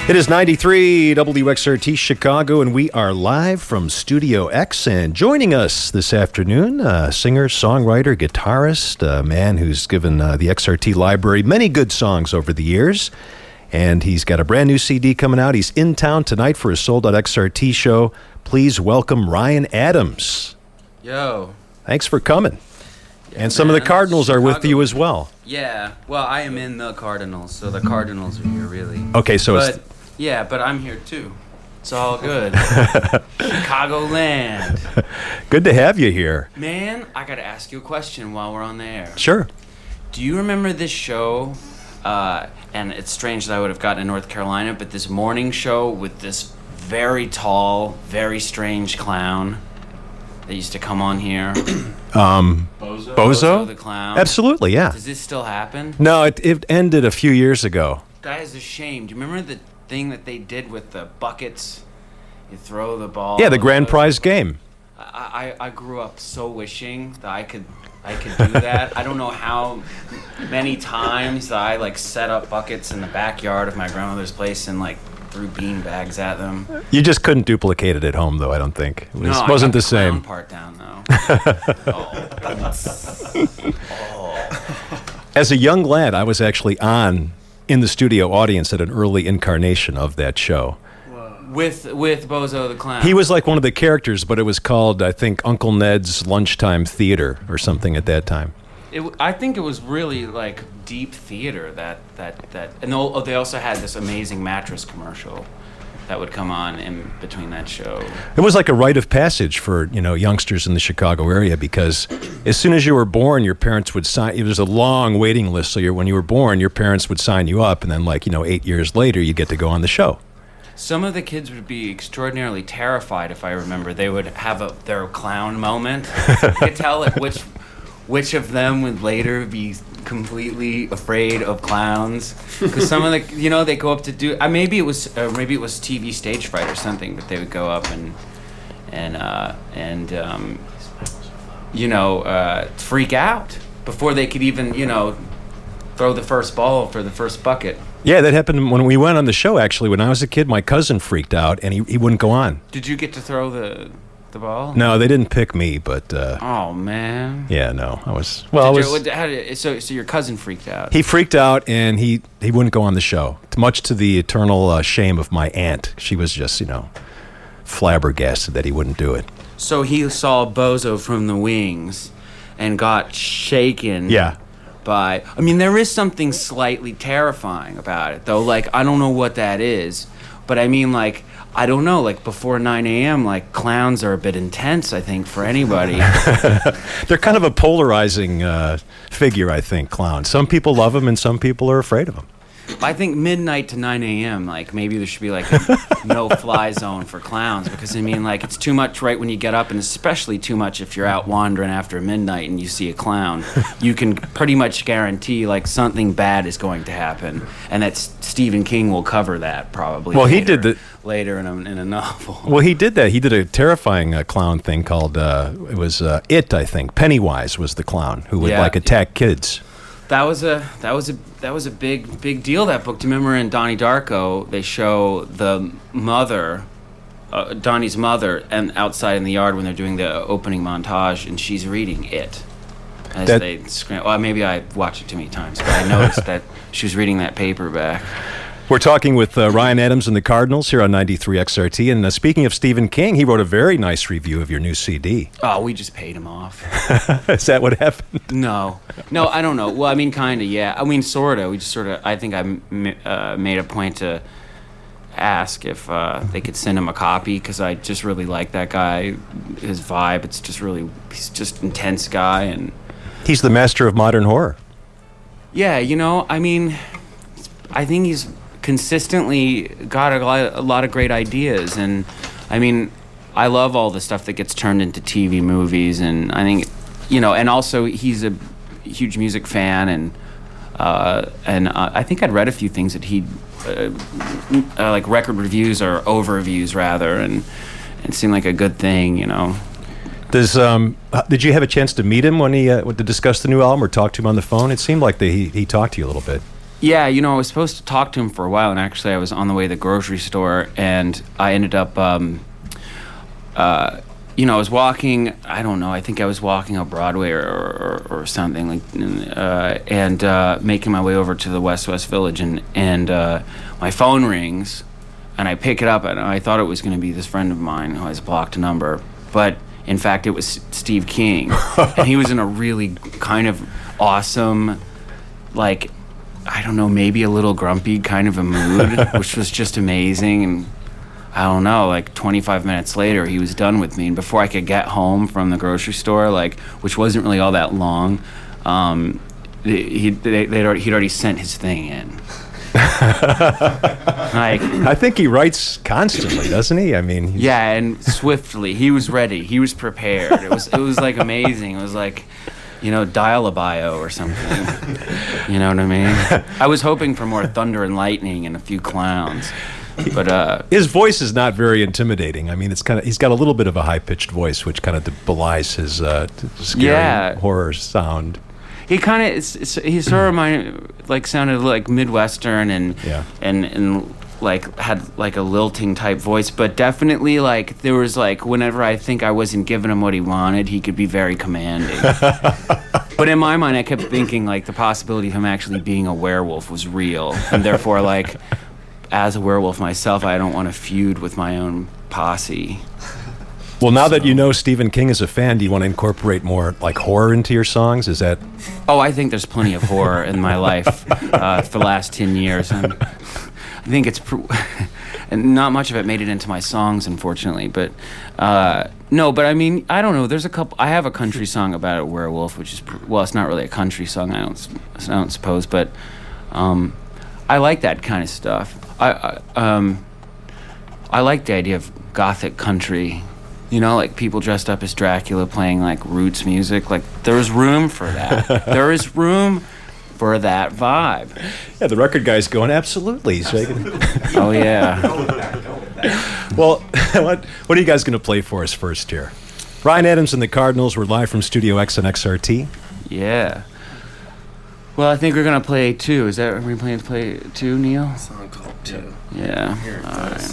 It is 93 WXRT Chicago, and we are live from Studio X. And joining us this afternoon, singer, songwriter, guitarist, a man who's given the XRT library many good songs over the years. And he's got a brand new CD coming out. He's in town tonight for his Sold Out XRT show. Please welcome Ryan Adams. Yo. Thanks for coming. Yeah, and some of the Cardinals are with you as well. Yeah. Well, I am in the Cardinals, so the Cardinals are here, really. Okay, so but, yeah, but I'm here, too. It's all good. Chicagoland. Good to have you here. Man, I got to ask you a question while we're on the air. Sure. Do you remember this show? And it's strange that I would have gotten to North Carolina, but this morning show with this very tall, very strange clown that used to come on here. Bozo the clown. Absolutely, yeah. Does this still happen? No, it ended a few years ago. That is a shame. Do you remember the thing that they did with the buckets? You throw the ball. Yeah, the grand prize game. I grew up so wishing that I could do that. I don't know how many times I set up buckets in the backyard of my grandmother's place and threw bean bags at them. You just couldn't duplicate it at home, though. I don't think it no, wasn't the I got the same. Part down though. As a young lad, I was actually in the studio audience at an early incarnation of that show. With Bozo the Clown. He was like one of the characters, but it was called, I think, Uncle Ned's Lunchtime Theater or something at that time. I think it was really deep theater that and they also had this amazing mattress commercial that would come on in between that show. It was like a rite of passage for youngsters in the Chicago area, because as soon as you were born, your parents would sign. There was a long waiting list, so when you were born, your parents would sign you up, and then 8 years later, you get to go on the show. Some of the kids would be extraordinarily terrified, if I remember. They would have their clown moment. You could tell which of them would later be completely afraid of clowns. Because some of the, they go up to do. Maybe it was TV Stage Fright or something. But they would go up and freak out before they could even throw the first ball for the first bucket. Yeah, that happened when we went on the show, actually. When I was a kid, my cousin freaked out, and he wouldn't go on. Did you get to throw the ball? No, they didn't pick me, but... oh, man. Yeah, no, I was... So your cousin freaked out? He freaked out, and he wouldn't go on the show, much to the eternal shame of my aunt. She was just, flabbergasted that he wouldn't do it. So he saw Bozo from the wings and got shaken... Yeah. There is something slightly terrifying about it, though. I don't know what that is, but I don't know. Before 9 a.m., clowns are a bit intense, I think, for anybody. They're kind of a polarizing figure, I think, clowns. Some people love them, and some people are afraid of them. I think midnight to 9 a.m., maybe there should be, a no-fly zone for clowns, because, it's too much right when you get up, and especially too much if you're out wandering after midnight and you see a clown. You can pretty much guarantee, something bad is going to happen, and that Stephen King will cover that, probably. Well, later, he did later in a novel. Well, he did that. He did a terrifying clown thing called, it was It, I think. Pennywise was the clown who would, attack kids. That was a big deal, that book. Do you remember in Donnie Darko, they show the mother, Donnie's mother, and outside in the yard when they're doing the opening montage, and she's reading It. They scream. Well, maybe I watched it too many times, but I noticed that she was reading that paperback. We're talking with Ryan Adams and the Cardinals here on 93 XRT. And speaking of Stephen King, he wrote a very nice review of your new CD. Oh, we just paid him off. Is that what happened? No, I don't know. Well, kind of, yeah. Sort of. We just I think I made a point to ask if they could send him a copy, because I just really like that guy, his vibe. It's just he's just an intense guy. And he's the master of modern horror. Yeah, I think he's consistently got a lot of great ideas, and I love all the stuff that gets turned into TV movies, and I think and also he's a huge music fan, and I think I'd read a few things that he record reviews or overviews rather, and it seemed like a good thing. Did you have a chance to meet him when he to discuss the new album or talk to him on the phone? It seemed like he talked to you a little bit. Yeah, I was supposed to talk to him for a while, and actually I was on the way to the grocery store, and I ended up, I was walking, I don't know, I think I was walking up Broadway or something, and making my way over to the West Village, and my phone rings, and I pick it up, and I thought it was going to be this friend of mine who has blocked a number, but in fact it was Steve King, and he was in a really kind of awesome, like, I don't know, maybe a little grumpy kind of a mood, which was just amazing. And I don't know, like 25 minutes later, he was done with me. And before I could get home from the grocery store, which wasn't really all that long, he'd already sent his thing in. I think he writes constantly, doesn't he? I mean, yeah, and swiftly. He was ready. He was prepared. It was like amazing. It was like, dial a bio or something. You know what I mean? I was hoping for more thunder and lightning and a few clowns. But his voice is not very intimidating. I mean, he's got a little bit of a high-pitched voice, which kind of belies his scary horror sound. He kind of he sort of sounded like Midwestern and like had like a lilting type voice, but definitely like there was like whenever I think I wasn't giving him what he wanted, he could be very commanding. But in my mind, I kept thinking like the possibility of him actually being a werewolf was real, and therefore like as a werewolf myself, I don't want to feud with my own posse. Well, now that you know Stephen King is a fan, do you want to incorporate more like horror into your songs? Is that? Oh, I think there's plenty of horror in my life for the last 10 years. I think it's, and not much of it made it into my songs, unfortunately. But no, but I mean, I don't know. There's a couple. I have a country song about a werewolf, which is it's not really a country song. I don't suppose, but I like that kind of stuff. I like the idea of gothic country. Like people dressed up as Dracula playing like roots music. Like there's room for that. There is room for that vibe. Yeah, the record guy's going, absolutely. He's Oh, yeah. Well, what are you guys going to play for us first here? Bryan Adams and the Cardinals, we're live from Studio X and XRT. Yeah. Well, I think we're going to play 2. Are we planning to play 2, Neil? A song called 2. Yeah. Here, all right.